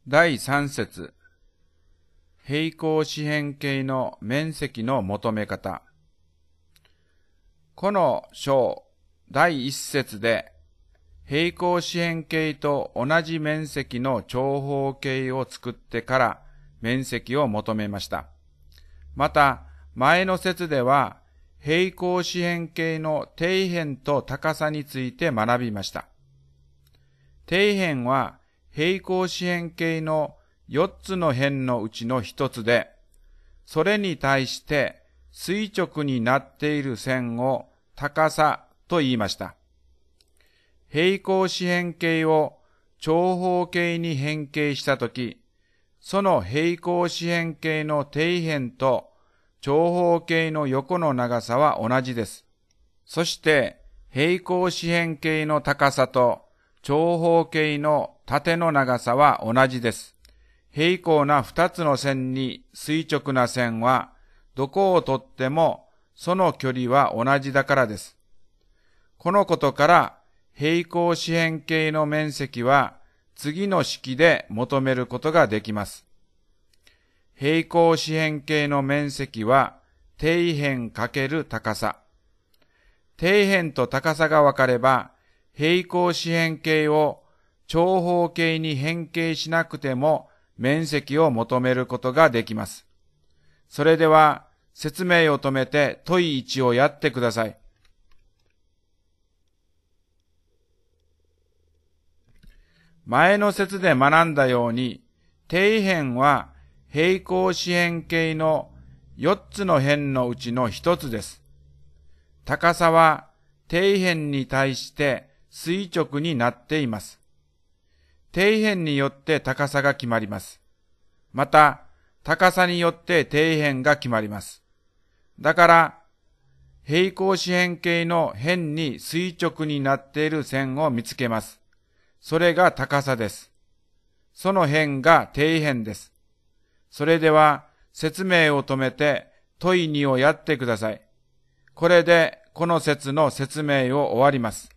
第3節、平行四辺形の面積の求め方。この章第1節で、平行四辺形と同じ面積の長方形を作ってから面積を求めました。また、前の節では、平行四辺形の底辺と高さについて学びました。底辺は平行四辺形の4つの辺のうちの1つで、それに対して垂直になっている線を高さと言いました。平行四辺形を長方形に変形したとき、その平行四辺形の底辺と長方形の横の長さは同じです。そして平行四辺形の高さと長方形の縦の長さは同じです。平行な2つの線に垂直な線はどこをとってもその距離は同じだからです。このことから平行四辺形の面積は次の式で求めることができます。平行四辺形の面積は底辺×高さ。底辺と高さが分かれば、平行四辺形を長方形に変形しなくても面積を求めることができます。それでは説明を止めて問1をやってください。前の節で学んだように、底辺は平行四辺形の4つの辺のうちの1つです。高さは底辺に対して垂直になっています。底辺によって高さが決まります。また、高さによって底辺が決まります。だから、平行四辺形の辺に垂直になっている線を見つけます。それが高さです。その辺が底辺です。それでは説明を止めて問2をやってください。これでこの節の説明を終わります。